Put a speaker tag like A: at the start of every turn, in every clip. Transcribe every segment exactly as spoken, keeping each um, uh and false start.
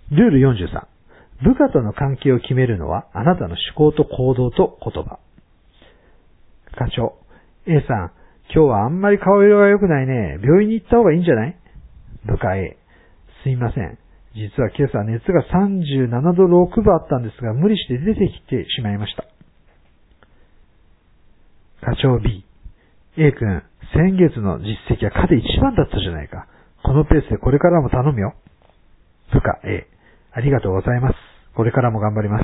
A: ルールよんじゅうさん。部下との関係を決めるのはあなたの思考と行動と言葉。課長、A さん、今日はあんまり顔色が良くないね。病院に行った方がいいんじゃない？部下 A、すいません。実は今朝熱がさんじゅうななどろくぶあったんですが、無理して出てきてしまいました。課長 B、A 君、先月の実績は課で一番だったじゃないか。このペースでこれからも頼むよ。部下 A、ありがとうございます。これからも頑張ります。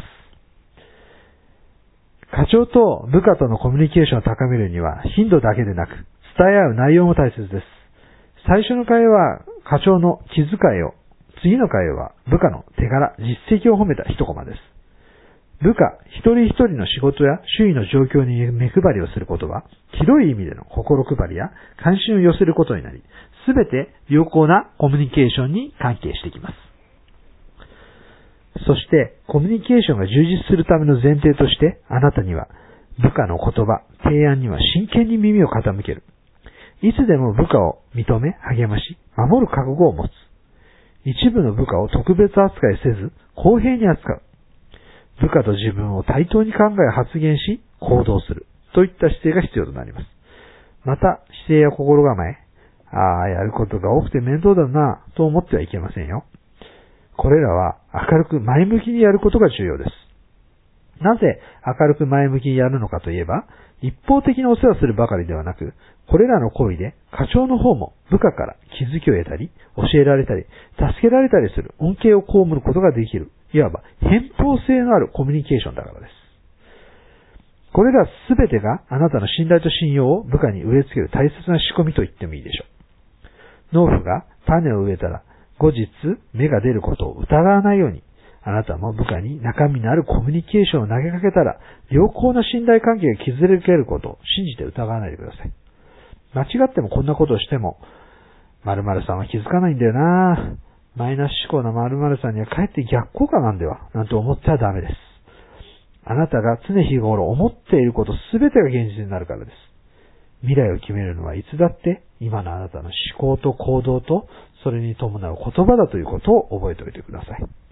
A: 課長と部下とのコミュニケーションを高めるには頻度だけでなく伝え合う内容も大切です。最初の会話は課長の気遣いを、次の会話は部下の手柄、実績を褒めた一コマです。部下一人一人の仕事や周囲の状況に目配りをすることは、広い意味での心配りや関心を寄せることになり、すべて良好なコミュニケーションに関係してきます。そして、コミュニケーションが充実するための前提として、あなたには部下の言葉、提案には真剣に耳を傾ける。いつでも部下を認め、励まし、守る覚悟を持つ。一部の部下を特別扱いせず、公平に扱う。部下と自分を対等に考え発言し、行動する。といった姿勢が必要となります。また、姿勢や心構え、ああ、やることが多くて面倒だな、と思ってはいけませんよ。これらは明るく前向きにやることが重要です。なぜ明るく前向きにやるのかといえば、一方的にお世話するばかりではなく、これらの行為で課長の方も部下から気づきを得たり、教えられたり、助けられたりする恩恵を被ることができる、いわば偏方性のあるコミュニケーションだからです。これらすべてがあなたの信頼と信用を部下に植え付ける大切な仕組みと言ってもいいでしょう。農夫が種を植えたら後日芽が出ることを疑わないように、あなたも部下に中身のあるコミュニケーションを投げかけたら、良好な信頼関係が築けることを信じて疑わないでください。間違ってもこんなことをしても、〇〇さんは気づかないんだよな。マイナス思考な〇〇さんにはかえって逆効果なんだよ、なんて思ってはダメです。あなたが常日頃思っていることすべてが現実になるからです。未来を決めるのはいつだって今のあなたの思考と行動とそれに伴う言葉だということを覚えておいてください。